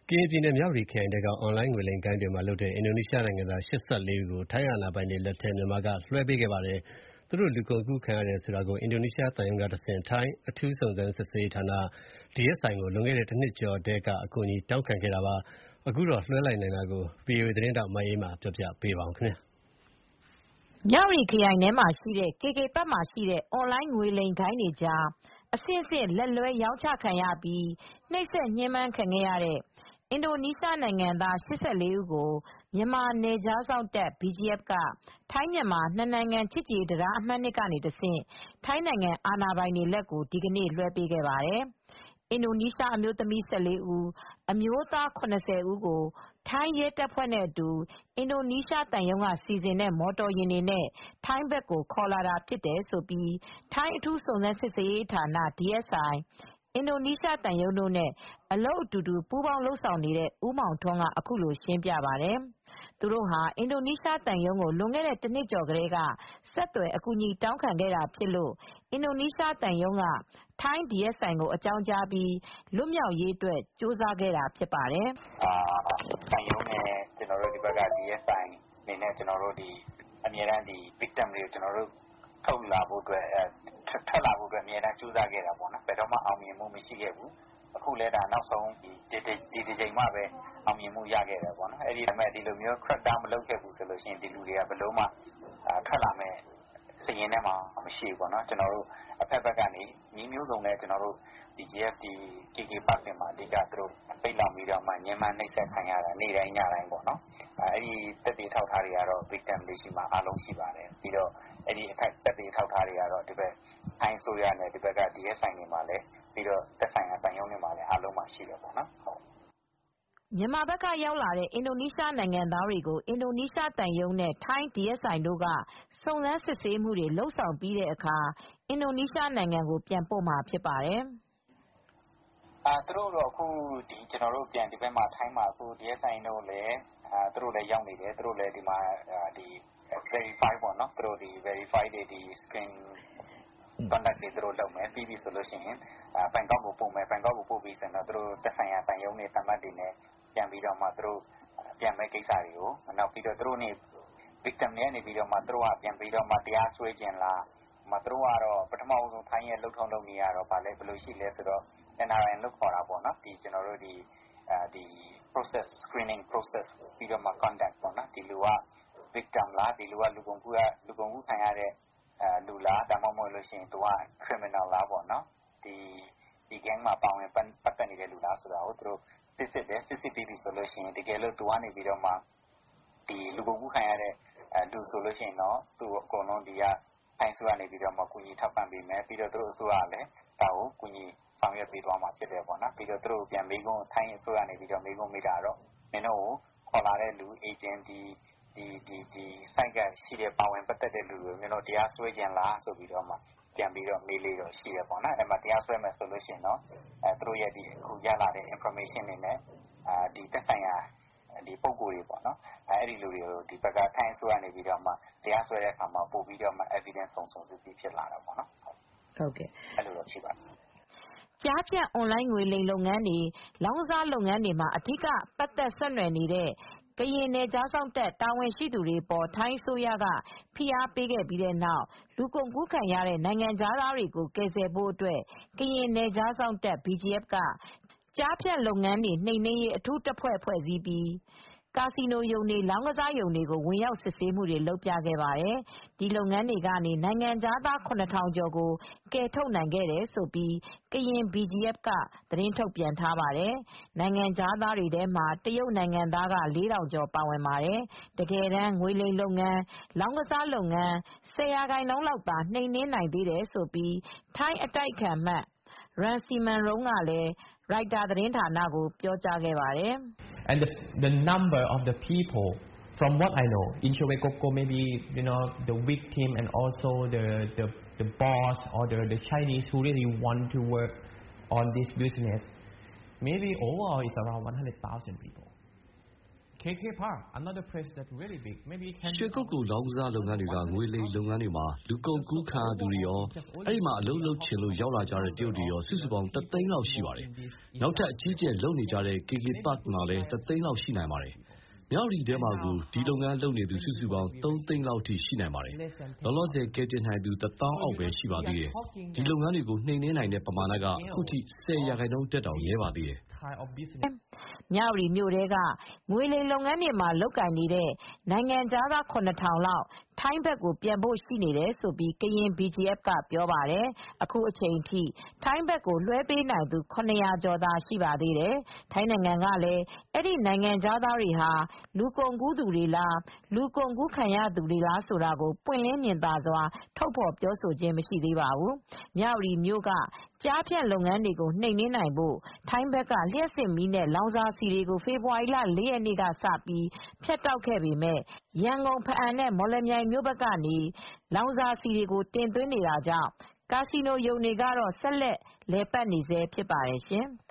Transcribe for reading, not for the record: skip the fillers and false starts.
ကရင်ပြည်နယ်မြဝတီခရိုင်ထဲကအွန်လိုင်းငွေလိမ်ဂိုဏ်းတွေမှာလုပ်တဲ့အင်ဒိုနီးရှားနိုင်ငံသား84ဦးကိုထိုင်းအာဏာပိုင်တွေလက်ထဲမြန်မာကလွှဲပေးခဲ့ပါတယ်။သူတို့လူကုန်ကူးခံရတယ်ဆိုတာကိုအင်ဒိုနီးရှားသံရုံးကတဆင့်ထိုင်းအထူးစုံစမ်းစစ်ဆေးရေးဌာန DSI ကိုလွန်ခဲ့တဲ့တစ်နှစ်ကျော်ထဲကအကူအညီတောင်းခံခဲ့တာပါ။အခုတော့လွှဲလိုက်နိုင်တာကို VOA သတင်းထောက်မအေးအေးမာပြောပြပေးပါမယ်။မြဝတီခရိုင်ထဲမှာရှိတဲ့ KK Park မှာရှိတဲ့အွန်လိုင်းငွေလိမ်ဂိုဏ်းတွေကြားအဆင့်ဆင့်လက်လွဲရောင်းချခံရပြီးနှိပ်စက်ညှဉ်းပန်းခံခဲ့ရတဲ့အင်ဒိုနီးရှားနိုင်ငံသား84ဦးကိုမြန်မာနယ်ခြားစောင့်တပ် BGF ကထိုင်းမြန်မာနှစ်နိုင်ငံချစ်ကြည်ရေးတံတားအမှတ် 2 ကနေတဆင့်ထိုင်းနိုင်ငံအာဏာပိုင်တွေလက်ကိုဒီကနေ့လွှဲပေးခဲ့ပါတယ်။အင်ဒိုနီးရှားအမျိုးသမီး14ဦးအမျိုးသား70ဦးကိုထိုင်းရဲတပ်ဖွဲ့နဲ့အတူအင်ဒိုနီးရှားသံရုံးကစီစဉ်တဲ့မော်တော်ယာဉ်တွေနဲ့ထိုင်းဘက်ကိုခေါ်လာတာဖြစ်တယ်လို့ထိုင်းအထူးစုံစမ်းစစ်ဆေးရေးဌာန DSI အင်ဒိုနီးရှားသံရုံးတို့နဲ့အလုပ်အတူတူပူးပေါင်းလုပ်ဆောင်နေတဲ့ဦးမောင်ထွန်းကအခုလိုရှင်းပြပါတယ်။ သူတို့ဟာအင်ဒိုနီးရှားသံရုံးကိုလွန်ခဲ့တဲ့တစ်နှစ်ကျော်ကတည်းကဆက်သွယ်အကူညီတောင်းခံခဲ့တာဖြစ်လို့အင်ဒိုနီးရှားသံရုံးကထိုင်း DSI ကိုအကြောင်းကြားပြီးလွတ်မြောက်ရေးအတွက်ကြိုးစားခဲ့တာဖြစ်ပါတယ်။ "သံရုံးနဲ့ကျနော်တို့ဒီဘက်က DSI အနေနဲ့ကျနော်တို့အမြဲတမ်း victim တွေကိုထွက်လာဖို့အတွက်အမြဲတမ်းကြိုးစားခဲ့တာပေါ့နော်။ဘယ်တော့မှအောင်မြင်မှုမရှိခဲ့ဘူး။အခုလည်းနောက်ဆုံးဒီတစ်ကြိမ်မှပဲအောင်မြင်မှုရခဲ့တယ်ပေါ့နော်။ဒီလိုမျိုး crack down မလုပ်ခဲ့ဘူးဆိုရင်ဒီလူတွေကဘယ်လိုမှထွက်လာမယ့်စာရင်းထဲမှာမရှိဘူးပေါ့နော်။ကျနော်တို့အဘက်ကနေနည်းမျိုးစုံနဲ့ကျနော်တို့ BGF KK Park တွေမှာအဓိကသူတို့ပိတ်လှောင်ပြီးတော့မှညှဉ်းပန်းနှိပ်စက်ခံရတာနေ့တိုင်းညတိုင်းပေါ့နော်။အဲဒီသက်သေအထောက်အထားတွေကတော့ victim တွေဆီမှာအားလုံးရှိပါတယ်။ပြီးတော့အဲဒီသက်သေအထောက်အထားတွေကတော့ဒီဘက်ထိုင်းအစိုးရနဲ့ဒီဘက်က DSI တွေမှာလည်းပြီးတော့သက်ဆိုင်ရာသံရုံးတွေမှာလည်းအားလုံးမှာရှိတယ်ပေါ့နော်။ " မြန်မာဘက်ကရောက်လာတဲ့အင်ဒိုနီးရှားနိုင်ငံသားတွေကိုအင်ဒိုနီးရှားသံရုံးနဲ့ထိုင်း DSI တို့ကစုံစမ်းစစ်ဆေးမှုတွေလုပ်ဆောင်ပြီးတဲ့အခါအင်ဒိုနီးရှားနိုင်ငံကိုပြန်ပို့မှာဖြစ်ပါတယ်။ "သူတို့တော့အခုကျနော်တို့ဒီဘက်မှာထိုင်းမှာ DSI တို့လည်းသူတို့လည်းရောက်နေတယ်။သူတို့လည်းဒီမှာverify ပေါ့နော်verify တွေ screen conduct တွေသူတို့လုပ်မယ်။ပြီးပြီဆိုရင်ဘန်ကောက်ကိုပို့မယ်။ဘန်ကောက်ကိုပို့ပြီဆိုရင်သူတို့သက်ဆိုင်ရာသံရုံးတွေသံအမတ်တွေနဲ့ပြန်ပြီးတော့မှသူတို့ပြန်မယ့်ကိစ္စတွေကိုနောက်ပြီးတော့သူတို့ victim တွေကနေပြီးတော့မှသူတို့ကပြန်ပြီးတော့မှတရားစွဲချင်လား။သူတို့ကတော့ပထမဦးဆုံးထိုင်းရဲ့လုပ်ထုံးလုပ်နည်းကတော့ဘယ်လိုရှိလဲဆိုတော့ NRI လို့ခေါ်တာပေါ့နော်။ကျနော်တို့process screening process ပြီးတော့မှ conduct ပေါ့နော်။ဒီလူက victim လားဒီလူကလူကုန်ကူးခံရတဲ့လူလားဒါမှမဟုတ်ရင်သူက criminal လားပေါ့နော်။ဒီ gang မှာပါဝင်ပတ်သက်နေတဲ့လူလားဆိုတာကိုသူတို့စစ်ဆေးတယ်။စစ်ဆေးပြီးပြီဆိုရင်တကယ်လို့သူကနေပြီးတော့မှလူကုန်ကူးခံရတဲ့လူဆိုရင်တော့သူ့ကိုအကုန်လုံးထိုင်းအစိုးရကနေပြီးတော့မှကူညီထောက်ပံ့ပေးမယ်။ပြီးတော့သူတို့အစိုးရကလည်းဒါကိုကူညီဆောင်ရွက်ပေးသွားမှာဖြစ်တယ်ပေါ့နော်။ပြီးတော့သူတို့ကိုထိုင်းအစိုးရကနေပြီးတော့မေးခွန်းမေးတာကတော့မင်းတို့ကိုခေါ်လာတဲ့လူ agent ဆိုက်ကရှိတဲ့ပါဝင်ပတ်သက်တဲ့လူတွေကိုမင်းတို့တရားစွဲချင်လားဆိုပြီးတော့မှပြန်ပြီးတော့မေးလေ့တော့ရှိတယ်ပေါ့နော်။အဲဒီမှာတရားစွဲမယ်ဆိုရင်တော့သူတို့ရဲ့အခုရလာတဲ့ information တွေနဲ့သက်ဆိုင်ရာပုဂ္ဂိုလ်တွေပေါ့နော်။အဲဒီလူတွေကိုဒီဘက်ကထိုင်းအစိုးရကနေပြီးတော့မှတရားစွဲတဲ့အခါမှာပိုပြီးတော့မှ evidence စုံစစ်ပြီးဖြစ်လာတာပေါ့နော်။အဲဒီလိုရှိပါတယ်။ကျားဖြန့်အွန်လိုင်းငွေလိမ်လုပ်ငန်းတွေလောင်းကစားလုပ်ငန်းတွေမှာအဓိကပတ်သက်ဆက်နွယ်နေတဲ့ကရင်နယ်ခြားစောင့်တပ်တာဝန်ရှိသူတွေအပေါ်ထိုင်းအစိုးရကဖိအားပေးခဲ့ပြီးတဲ့နောက်လူကုန်ကူးခံရတဲ့နိုင်ငံခြားသားတွေကိုကယ်ဆယ်ဖို့အတွက်ကရင်နယ်ခြားစောင့်တပ် BGF ကကျားဖြန့်လုပ်ငန်းတွေနှိမ်နင်းရေးအထူးတပ်ဖွဲ့ဖွဲ့စည်းပြီးကာစီနိုရုံတွေလောင်းကစားရုံတွေကိုဝင်ရောက်စစ်ဆေးမှုတွေလုပ်ပြခဲ့ပါတယ်။ဒီလုပ်ငန်းတွေကနေနိုင်ငံခြားသား 7,000 ကျော်ကိုကယ်ထုတ်နိုင်ခဲ့တယ်လို့ကရင် BGF ကသတင်းထုတ်ပြန်ထားပါတယ်။နိုင်ငံခြားသားတွေထဲမှာတရုတ်နိုင်ငံသားက 4,000 ကျော်ပါဝင်ပါတယ်။တကယ်တမ်းငွေလိမ်လုပ်ငန်းလောင်းကစားလုပ်ငန်း 10% လောက်သာနှိမ်နင်းနိုင်သေးတယ်လို့ထိုင်းအတိုက်အခံအမတ် Rangsiman Rome ကလည်းရိုက်တာသတင်းဌာနကိုပြောကြားခဲ့ပါတယ်။ And the number of the people, from what I know, in Chobe-Koko, maybe the victim and also the boss or the Chinese who really want to work on this business, maybe overall it's around 100,000 people. KK Park, another place that's really big. Maybe it can. ရွှေကုက္ကိုလောင်းကစားလုပ်ငန်းတွေကငွေလိမ်လုပ်ငန်းတွေမှာလူကုန်ကူးခံရသူတွေရောအဲ့ဒီမှာအလုပ်လုပ်ချင်လို့ရောက်လာကြတဲ့တရုတ်တွေရောစုစုပေါင်း3 သိန်းလောက်ရှိပါတယ်။နောက်ထပ်အကြီးကျယ်လုပ်နေကြတဲ့ KK Park မှာလည်း3 သိန်းလောက်ရှိနိုင်ပါတယ်။မြောက်ရီထဲမှာကိုဒီလုပ်ငန်းလုပ်နေသူစုစုပေါင်း3 သိန်းလောက်ထိရှိနိုင်ပါတယ်။လောလောဆယ်ကယ်တင်နိုင်သူ1000အောက်ပဲရှိပါသေးတယ်။ဒီလုပ်ငန်းတွေကိုနှိမ်နင်းနိုင်တဲ့ပမာဏကအခုထိ10%တက်တောင်ရဲပါသေးတယ်။မြဝတီမြို့ထဲကငွေလိမ်လုပ်ငန်းတွေမှာလုပ်ကိုင်နေတဲ့နိုင်ငံခြားသား 7,000 လောက်ထိုင်းဘက်ကိုပြန်ဖို့ရှိနေတယ်လို့ကရင် BGF ကပြောပါတယ်။အခုအချိန်ထိထိုင်းဘက်ကိုလွှဲပေးနိုင်သူ 700 ကျော်သာရှိပါသေးတယ်။ထိုင်းနိုင်ငံကလည်းအဲဒီနိုင်ငံခြားသားတွေဟာလူကုန်ကူးသူတွေလားလူကုန်ကူးခံရသူတွေလားဆိုတာကိုပွင့်လင်းမြင်သာစွာထုတ်ဖော်ပြောဆိုခြင်းမရှိသေးပါဘူး။မြဝတီမြို့ကကျားဖြန့်လုပ်ငန်းတွေကိုနှိမ်နင်းနိုင်ဖို့ထိုင်းဘက်ကလျှပ်စစ်မီးနဲ့လောင်စာဆီတွေကို ဖေဖေါ်ဝါရီလ 4 ရက်နေ့ကစပြီးဖြတ်တောက်ခဲ့ပေမယ့် ရန်ကုန်ဘားအံနဲ့မော်လမြိုင်မြို့ဘက်ကနေလောင်စာဆီတွေကိုတင်သွင်းနေတာကြောင့်ကာစီနိုရုံတွေကတော့ဆက်လက်လည်ပတ်နေဆဲဖြစ်ပါတယ်ရှင်။